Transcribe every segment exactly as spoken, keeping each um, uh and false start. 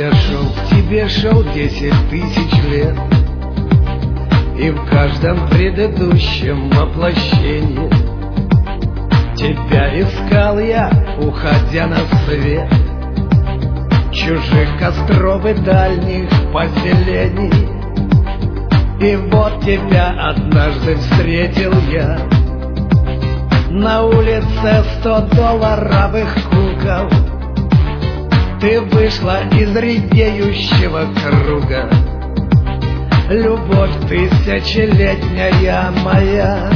я шел, к тебе шел десять тысяч лет, и в каждом предыдущем воплощении тебя искал я, уходя на свет чужих костров и дальних поселений. И вот тебя однажды встретил я на улице сто-долларовых кукол. Ты вышла из редеющего круга, любовь тысячелетняя моя,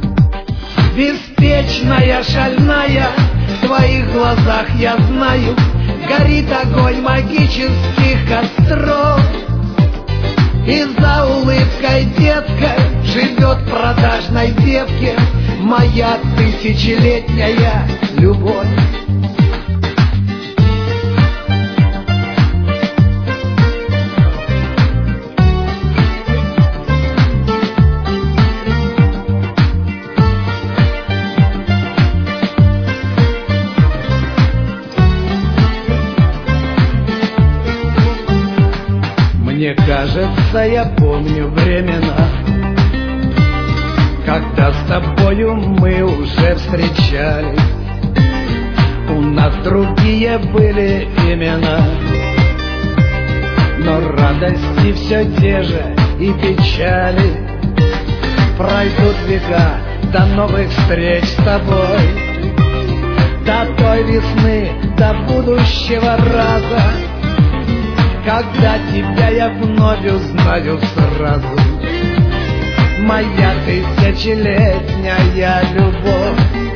беспечная, шальная. В твоих глазах я знаю, горит огонь магических костров. И за улыбкой деткой живет в продажной девке моя тысячелетняя любовь. Мне кажется, я помню времена, когда с тобою мы уже встречались. У нас другие были имена, но радости все те же и печали. Пройдут века до новых встреч с тобой, до той весны, до будущего раза, когда тебя я вновь узнаю сразу. Моя тысячелетняя любовь,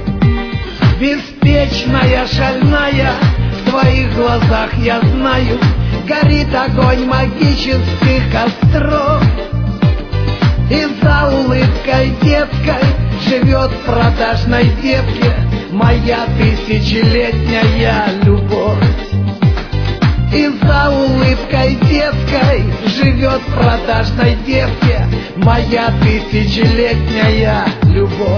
беспечная, шальная. В твоих глазах я знаю, горит огонь магических костров. И за улыбкой деткой живет в продажной девке моя тысячелетняя любовь. И за улыбкой детской живет в продажной девке моя тысячелетняя любовь.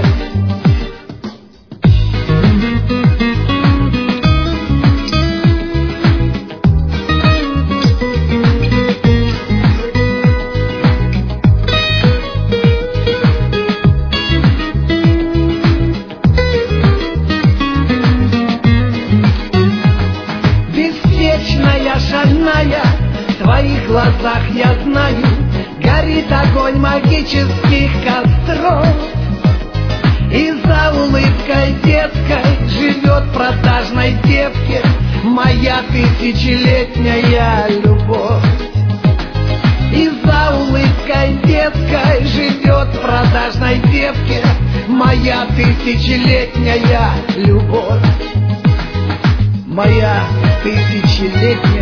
Шальная, в твоих глазах я знаю, горит огонь магических костров. И за улыбкой детской живет в продажной девке моя тысячелетняя любовь. И за улыбкой детской живет в продажной девке моя тысячелетняя любовь. Моя тысячелетняя